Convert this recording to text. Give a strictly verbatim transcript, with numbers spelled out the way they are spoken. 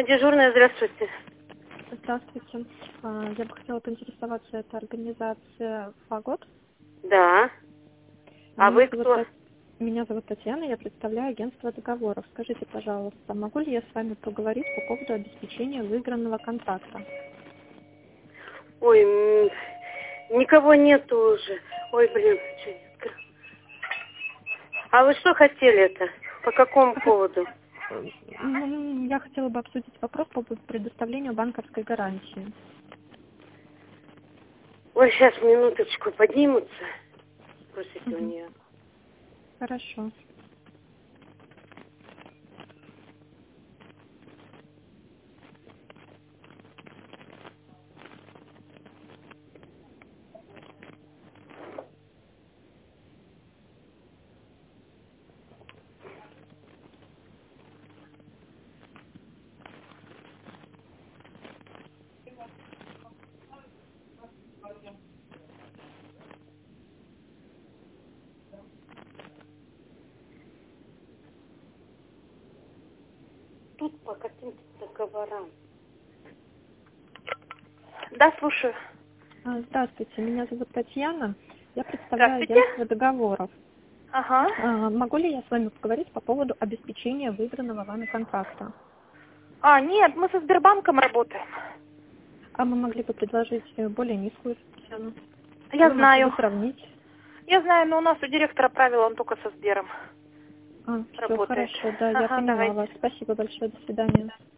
Дежурная, здравствуйте. Здравствуйте. А, Я бы хотела поинтересоваться, это организация «Фагот». Да. А Меня вы зовут, кто? Та- Меня зовут Татьяна, я представляю агентство договоров. Скажите, пожалуйста, могу ли я с вами поговорить по поводу обеспечения выигранного контракта? Ой, м, никого нету уже. Ой, блин, что не открыл. А вы что хотели это? По какому Я хот- поводу? ну, я хотела бы обсудить вопрос по поводу предоставления банковской гарантии. Ой, сейчас, минуточку, поднимутся. Спросите у Мгм. нее. Хорошо. Тут по каким-то договорам. Да, слушаю. А, Здравствуйте, меня зовут Татьяна, я представляю Здравствуйте. агентство договоров. Ага. А, Могу ли я с вами поговорить по поводу обеспечения выигранного вами контракта? А, нет, мы со Сбербанком работаем. А мы могли бы предложить э, более низкую цену. Я Вы могли бы знаю. сравнить. Я знаю, но у нас у директора правила, он только со Сбером А, все работает. хорошо, да, я Ага, поняла вас. давайте. Спасибо большое, до свидания.